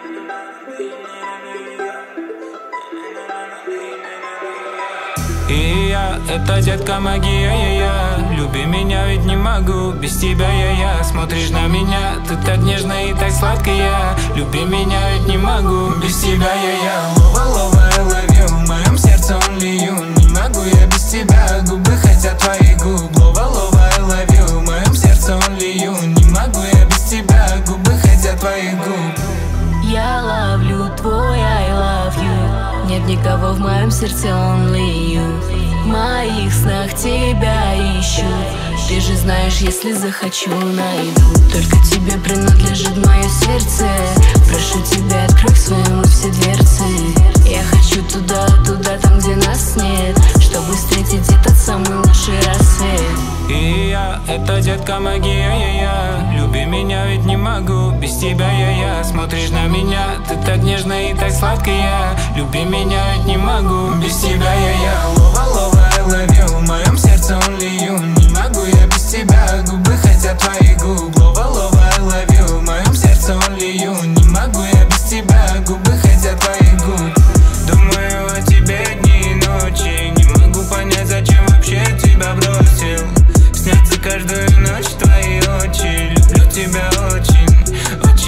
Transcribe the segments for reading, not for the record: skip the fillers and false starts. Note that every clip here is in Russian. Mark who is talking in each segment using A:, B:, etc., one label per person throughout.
A: И я, это детка магия, я люби меня, ведь не могу без тебя, я смотришь на меня, ты так нежно и так сладко, я люби меня, ведь не могу без тебя, я лова, I love you, в моем сердце only you, не могу я без тебя, губы хотят твоих губ, лова, I love you, в моем сердце only you, не могу я без тебя, губы хотят твоих губ.
B: Я ловлю твой I love you, нет никого в моем сердце only you. В моих снах тебя ищу, ты же знаешь, если захочу, найду. Только тебе принадлежит мое сердце, прошу тебя, открой к своему все дверцы. Я хочу туда, там, где нас нет, чтобы встретить этот самый лучший рассвет.
A: И я, это детка магия, я люби меня, ведь не могу без тебя, я смотришь на меня, ты так нежно и так сладко, я люби меня, ведь не могу без тебя, я лова, I love you, в моем сердце only you, не могу я без тебя, губы хотят твоих губ, лова, I love you, в моем сердце only you, не могу я без тебя, губы хотят твоих губ. Думаю о тебе дни и ночи, не могу понять, зачем вообще тебя бросил. Снятся каждую ночь твои очи, люблю тебя очень,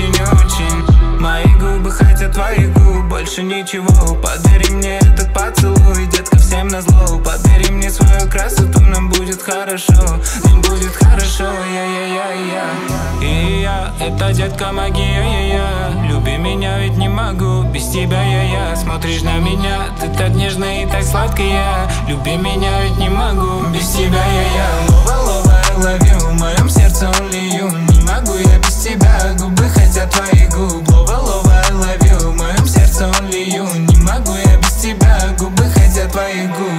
A: очень. Мои губы хотят твоих губ, больше ничего. Подари мне этот поцелуй, детка, всем назло. Подари мне свою красоту, нам будет хорошо, нам будет хорошо, я. И я, это детка магия, я люби меня, ведь не могу без тебя, я смотришь на меня, ты так нежно и так сладко, я люби меня, ведь не могу без тебя, я лова, I love you, в моем сердце only you, не могу я без тебя, губы хотят твоих губ, лова, I love you, в моем сердце only you, не могу я без тебя, губы хотят твоих губ.